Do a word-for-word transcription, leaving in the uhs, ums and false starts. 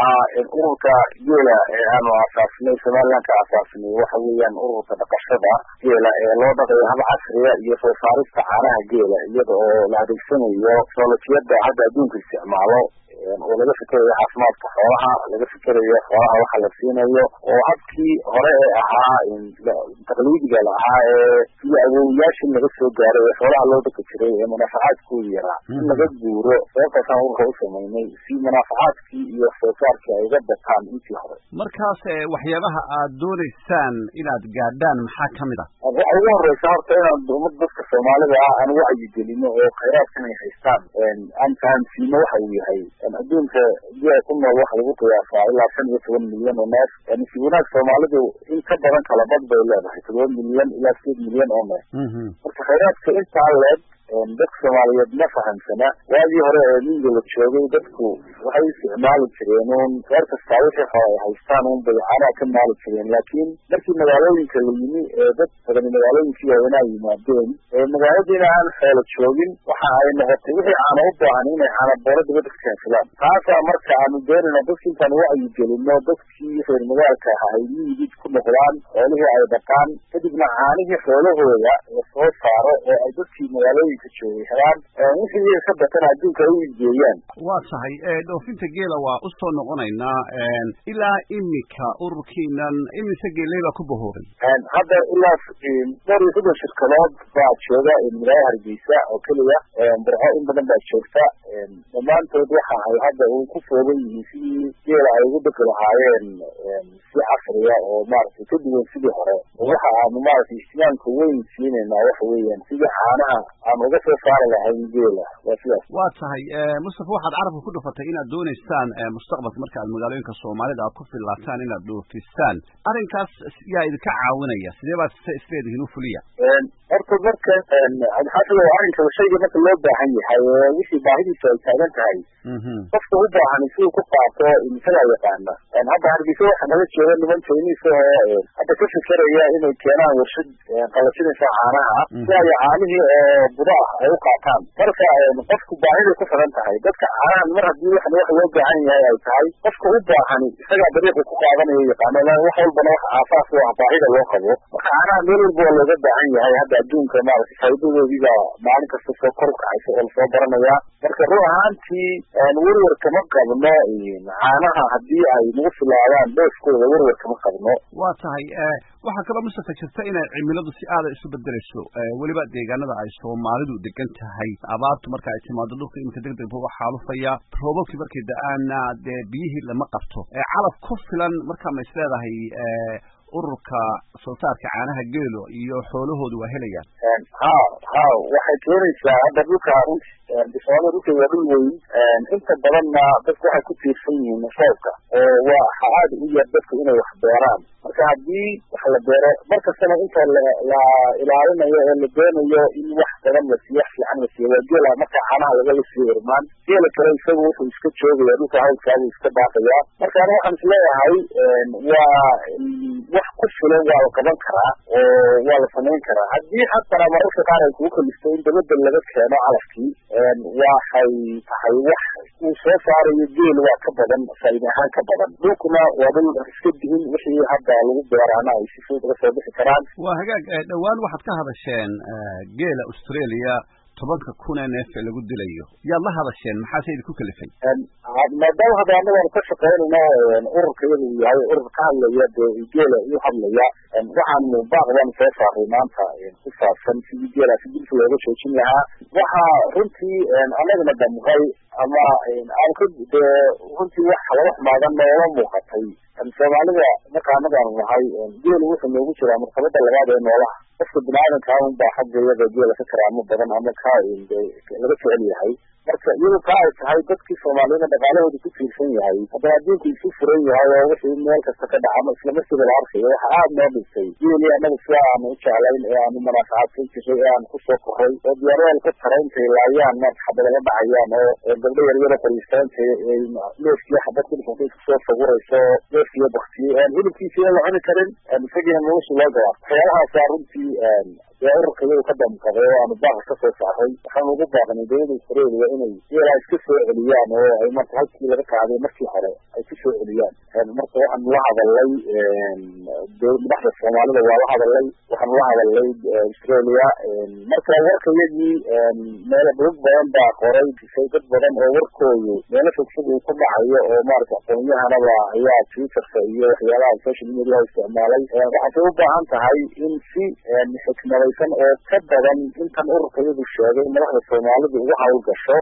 ururka geela ee aanu aasaasnay somaliland ka aasaasnay waxa weeyaan ururka dhaqashada geela ee loo dhaqayo hab casriya iyo soo saarista caanaha geela iyada oo la adeegsanayo teknolojiyada hadda adduunka isticmaalo oo laga fikerayo caafimaadka xoolaha laga fikerayo xoolaha waxa la siinayo oo habkii hore ee ahaa taqliidiga ahaa ee sida awoowayaashii laga soo gaaray ee xoolaha loo dhaqi jiray ee munaafacaadkooda yaraa in laga guuro sababtaasaan ururka u samaynay si munaafacaadkii iyo soosaarkii ay uga bataan intii hore. markaas waxyaabaha aad doonaysaan inaad gaadhaan maxaa kamid ah? waxa ugu horeysa horta inaan umad dadka soomaalida ah aan wacyigelino oo khayraadkan ay haystaan aan fahamsiino waxa uu yahay. adduunka biyaha ku nool waxa lagu qiyaasaa ilaa shan iyo toban milyan oo neef si wanaag soomaalidu in ka badan kala bad bay leedahay todoba milyan ilaa sideed milyan oo neef. marka khayraadka intaa leeg dadka soomaaliyeed ma fahamsana. waagii hore ee miyiga la joogay dadku waxay isticmaali jireen un reer kastaa wixii hore ay haystaan un bay caanaha ka maali jireen, laakiin markii magaalooyinka la yimi ee dad badan magaalooyinkii waaweynaa yimaadeen ee magaaladiina aan xoolo joogin waxa ay noqotay wixii caano u baahan inay caana boolo dibadda ka keensadaan. taasaa marka aanu doonayna dadki intaan wacyigelino dadkii reer magaalka aha ay miyigii ku noqdaan xoolihii ay dhaqaan kadibna caanihii xoolahooda lasoo saaro oo ay dadkii magaalooyinka helaan wixii ka batan adduunka u iibgeeyaan. waa tahay dhoofinta geela waa usoo noqonaynaa. ilaa imika ururkiinan imise geeley baa ku bahoobay? hadda ilaa dhowr iyo soddon shirkadood baa jooga magaalada hargeysa oo keliya. burco in badan baa joogta. dhammaantood waxa ay hadda u ku foogan yihiin sidii geela ay ugu dhaqi lahaayeen si casriya oo maaragtay ka duwan sidii hore. waxa aanu maaragtay ihtimaamka weyn siinaynaa waxa weeyaan sidii caanaha aan uga soo saari lahayn geela. waa sidaas. waa tahay mustafa waxaad carabka ku dhufatay inaad doonaysaan mustaqbalka marka aad magaalooyinka soomaalida aad ku filaataan inaad dhoofisaan. arrinkaas yaa idinka caawinaya sidee baad isleedihiin u fuliya? horta marka xaafida arrinka shayga marka loo baahan yahay wixii baahidiisa ay taagan tahay qofka u baahan siduu ku qaato isagaa yaqaana. hadda hargeysa waxa naga jooga niman chinese oo hadda ka fikeraya inay keenaan warshad qalajinaysa caanaha si ay caanihii oo buda ah ay u qaataan. marka qofku baahiday ku xiran tahay. dadka caanahan mar haddii waxan wax loo baahan yahay ay tahay qofka u baahan isagaa dariiqa ku qaadanayo yaqaana wax walbana wax aasaas u ah baahida loo qabo. marka caanaha meel walba waa looga baahan yahay. hadda adduunka maaragtay faa'iidadoodiibaa maalin kasta soo kor u kacaysa oo lasoo baranaya. marka run ahaantii werwer kama qabno caanaha haddii ay nagu filaadaan dheefkooda werwer kama qabno. waa tahay waxaa kaloo mustafa jirta inay cimiladu si aada isu bedelayso weliba deegaanada ay soomaalidu degan tahay. abaartu marka ay timaado dhulka iminka deg deg buu xaalufaya. roobabkii markay da-aana dee biyihii lama qabto. calaf ku filan markaa ma is leedahay ururka soo saarka caanaha geelo iyo xoolahoodu waa helayaan? ha ha waxay keenaysaa hadda dhulka soomaalida dhulka waa dhul weyn. inta badanna dadku waxay ku tiirsan yihiin roobka oo waa aad u yar dadku inay wax beeraan. marka haddii wax la beero markastana inta la ilaalinayo ee la doonayo in wax badan la siiyo wax fiican la siiyo waa geela marka caanaha laga la siiyo irmaan. geela kale isagu wuxuu iska joogaya dhulka hawlkaabuu iska daaqaya. marka ana waxaan isleeyahay waa wax ku filan waa la qaban karaa oo waa la samayn karaa. haddii xatana mararka qaar ay kugu kalisto in dabadda laga keeno calafkii waxay tahay wax uu soo saarayo geel waa ka badan faa'iida ahaan ka badan. dhulkuna waa dhul iska dihin wixii hadda lagu beeraana ay si fudud uga soo bixi karaan. waa hagaag dhowaan waxaad ka hadasheen geela Australia tobanka kun ee neef lagu dilayo. yaad la hadasheen maxaa sayid ku kalifay? maadaama hadda anagaan ka shaqaynayno ururka iyadu yahay urur ka hadlaya dee geela u hadlaya waxaanu baaqdan soo saaray maanta ku saabsan sidii geela si dilka looga joojin lahaa. waxa runtii anagana damqay ama aan ka dee runtii wax laga xumaadan noola muuqatay. soomaalida marka anagaanu nahay geelu wuxuu noogu jiraa martabada labaad ee noolaha. qofka biniaadanka un baa xaggeeyada geela ka karaamo badan ama ka laga jecel yahay. marka iyadu kaa ay tahay dadkii soomaaliyada dhaqaalahooda ku tiirsan yahay haddana adduunku isu furan yahay oo wixii meel kasta ka dhacama islamarkiiba la arkayo waxa aada noo dhintay geeli anaga sida aanu u jeclayn ee aanu manaafacaadsan jiray ee aan kusoo koray oo diyaaryaal ka tara intay laayaan marka xabad laga dhacayaan oo gabdho yaryaro qoriistaanta neefkiyo xabad ku dhifantay kusoo sawirayso neefkiyo baktiyey hilibkiisa la cuni karin isagiina nolosha loo gabaa. waxyaalahaasa runtii ee ururka iyadu ka damqaday oo aanu baaqa ka soo saaray. waxaanu ugu baaqnay dawlada Australia inay geela iska soo celiyaan oo ay marka halkii laga qaaday markii hore ay ku soo marka waxaan la hadalay madaxda Soomaalida waa la hadalay waxaan la hadalay Australia marka warkayagii meel dad badan baa qoray dad badan oo warkoodu meel fog uu ku dhacayo oo maarka aqoonyahanada ayaa Twitter-ka iyo waxyaalaha social media isticmaalay waxay u baahan tahay in si xikmadaysan oo ka badan intan ururkayadu sheegay madaxda Soomaalida ugu hawl gasho